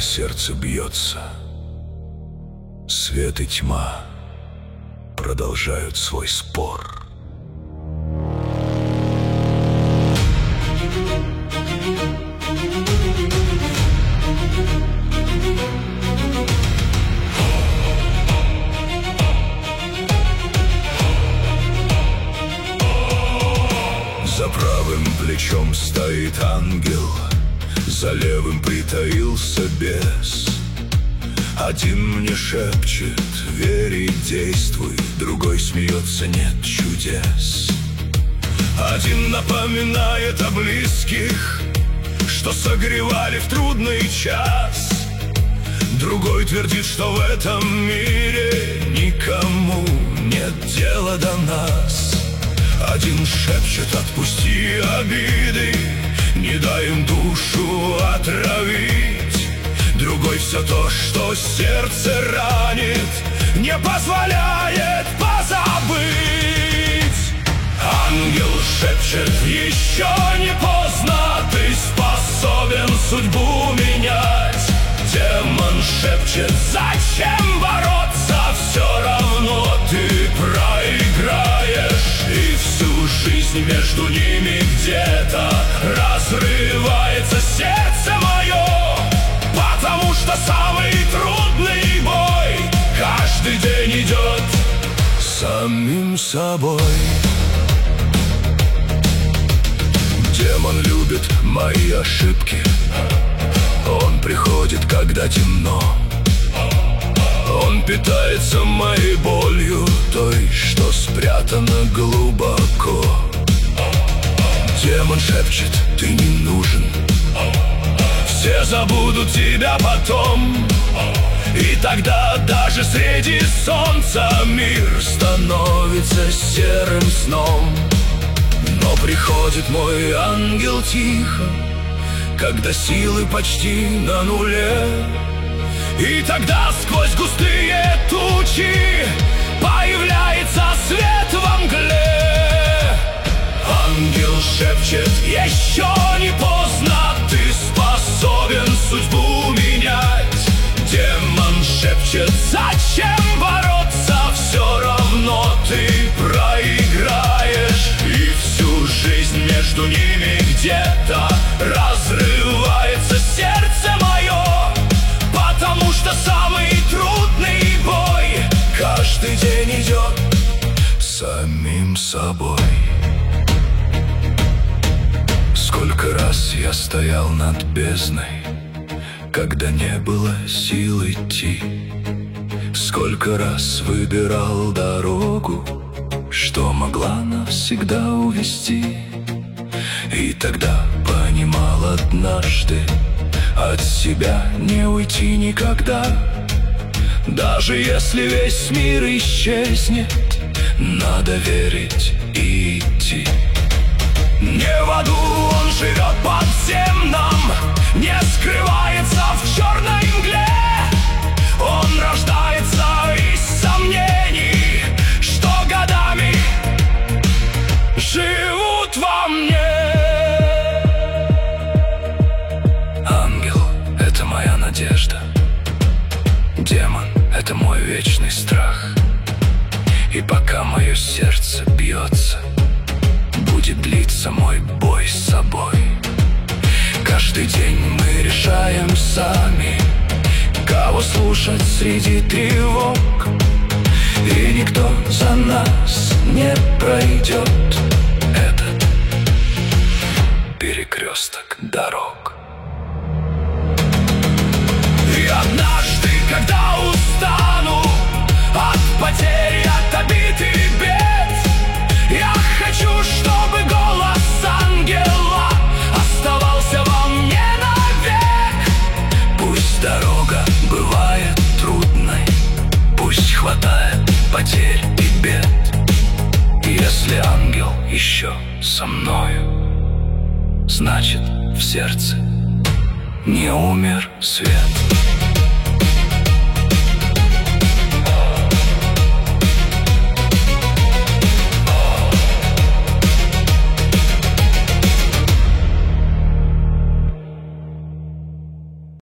сердце бьется. Свет и тьма продолжают свой спор. За правым плечом стоит ангел, за левым притаился бес. Один мне шепчет: верь и действуй, другой смеется: нет чудес. Один напоминает о близких, что согревали в трудный час. Другой твердит, что в этом мире никому нет дела до нас. Один шепчет: отпусти обиды, не дай им душу отравить. Другой все то, что сердце ранит, не позволяет позабыть. Ангел шепчет: еще не поздно, ты способен судьбу менять. Демон шепчет: зачем бороться, все равно ты проиграешь. И всю жизнь между ними где-то разрывается сердце мое, потому что самый трудный бой каждый день идет с самим собой. Демон любит мои ошибки, он приходит, когда темно. Он питается моей болью, той, что спрятана глубоко. Демон шепчет: ты не нужен, все забудут тебя потом. И тогда даже среди солнца мир становится серым сном. Но приходит мой ангел тихо, когда силы почти на нуле. И тогда сквозь густые тучи появляется свет во мгле. Ангел шепчет: еще не поздно, ты способен судьбу менять. Демон шепчет: зачем бороться, все равно ты проиграешь. И всю жизнь между ними где-то разрывается сердце мое, потому что самый трудный бой каждый день идет с самим собой. Сколько раз я стоял над бездной, когда не было сил идти. Сколько раз выбирал дорогу, что могла навсегда увести. И тогда понимал однажды, от себя не уйти никогда. Даже если весь мир исчезнет, надо верить и идти. Не в аду он живет под всем нам, не скрывается в черной мгле. Он рождается из сомнений, что годами живут во мне. Надежда. Демон — это мой вечный страх. И пока мое сердце бьется, будет длиться мой бой с собой. Каждый день мы решаем сами, кого слушать среди тревог. И никто за нас не пройдет этот перекресток дорог. И однажды, когда устану от потери, от обид и бед, я хочу, чтобы голос ангела оставался во мне навек. Пусть дорога бывает трудной, пусть хватает потерь и бед. Если ангел еще со мною, значит в сердце не умер свет.